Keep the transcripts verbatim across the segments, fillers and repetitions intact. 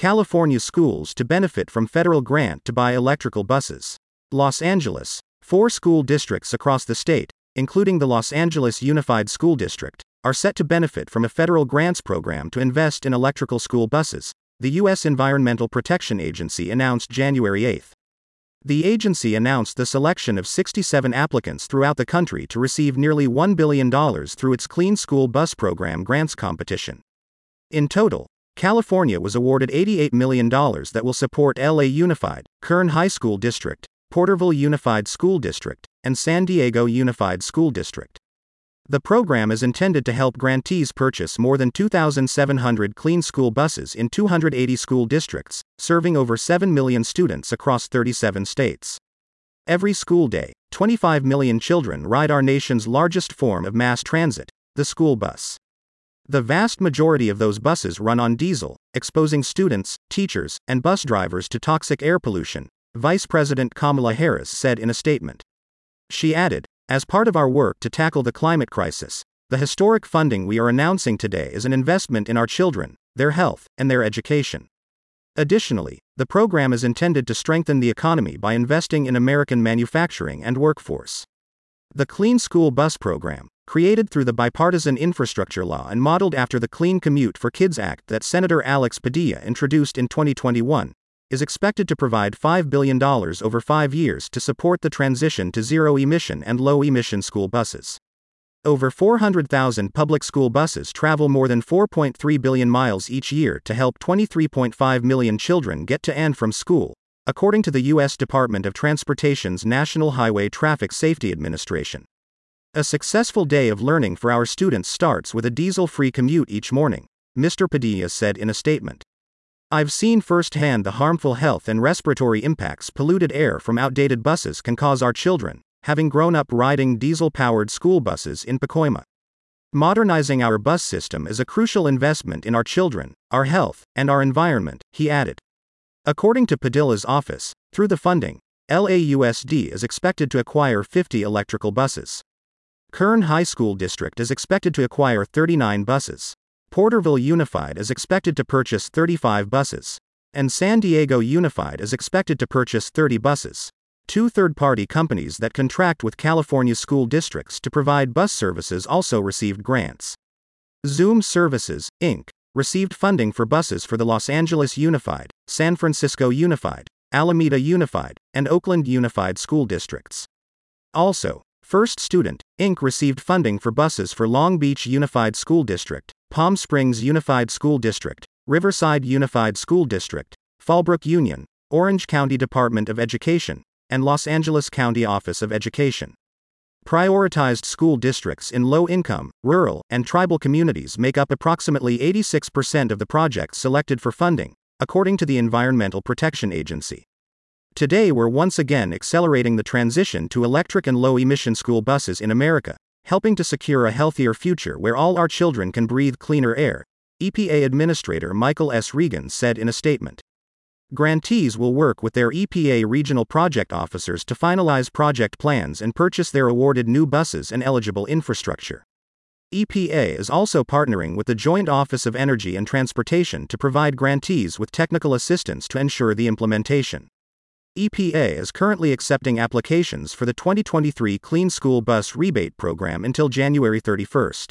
California schools to benefit from federal grant to buy electrical buses. Los Angeles. Four school districts across the state, including the Los Angeles Unified School District, are set to benefit from a federal grants program to invest in electrical school buses, the U S Environmental Protection Agency announced January eighth. The agency announced the selection of sixty-seven applicants throughout the country to receive nearly one billion dollars through its Clean School Bus Program grants competition. In total, California was awarded eighty-eight million dollars that will support L A Unified, Kern High School District, Porterville Unified School District, and San Diego Unified School District. The program is intended to help grantees purchase more than two thousand seven hundred clean school buses in two hundred eighty school districts, serving over seven million students across thirty-seven states. Every school day, twenty-five million children ride our nation's largest form of mass transit, the school bus. The vast majority of those buses run on diesel, exposing students, teachers, and bus drivers to toxic air pollution, Vice President Kamala Harris said in a statement. She added, "As part of our work to tackle the climate crisis, the historic funding we are announcing today is an investment in our children, their health, and their education." Additionally, the program is intended to strengthen the economy by investing in American manufacturing and workforce. The Clean School Bus Program, created through the bipartisan infrastructure law and modeled after the Clean Commute for Kids Act that Senator Alex Padilla introduced in twenty twenty-one, is expected to provide five billion dollars over five years to support the transition to zero-emission and low-emission school buses. Over four hundred thousand public school buses travel more than four point three billion miles each year to help twenty-three point five million children get to and from school, according to the U S Department of Transportation's National Highway Traffic Safety Administration. A successful day of learning for our students starts with a diesel-free commute each morning, Mister Padilla said in a statement. "I've seen firsthand the harmful health and respiratory impacts polluted air from outdated buses can cause our children, having grown up riding diesel-powered school buses in Pacoima. Modernizing our bus system is a crucial investment in our children, our health, and our environment," he added. According to Padilla's office, through the funding, L A U S D is expected to acquire fifty electrical buses. Kern High School District is expected to acquire thirty-nine buses. Porterville Unified is expected to purchase thirty-five buses. And San Diego Unified is expected to purchase thirty buses. Two third-party companies that contract with California school districts to provide bus services also received grants. Zoom Services, Incorporated, received funding for buses for the Los Angeles Unified, San Francisco Unified, Alameda Unified, and Oakland Unified school districts. Also, First Student, Incorporated received funding for buses for Long Beach Unified School District, Palm Springs Unified School District, Riverside Unified School District, Fallbrook Union, Orange County Department of Education, and Los Angeles County Office of Education. Prioritized school districts in low-income, rural, and tribal communities make up approximately eighty-six percent of the projects selected for funding, according to the Environmental Protection Agency. Today we're once again accelerating the transition to electric and low-emission school buses in America, helping to secure a healthier future where all our children can breathe cleaner air, E P A Administrator Michael S. Regan said in a statement. Grantees will work with their E P A regional project officers to finalize project plans and purchase their awarded new buses and eligible infrastructure. E P A is also partnering with the Joint Office of Energy and Transportation to provide grantees with technical assistance to ensure the implementation. E P A is currently accepting applications for the twenty twenty-three Clean School Bus Rebate Program until January thirty-first.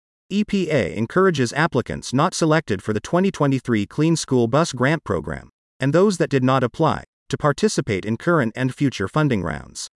E P A encourages applicants not selected for the twenty twenty-three Clean School Bus Grant Program, and those that did not apply, to participate in current and future funding rounds.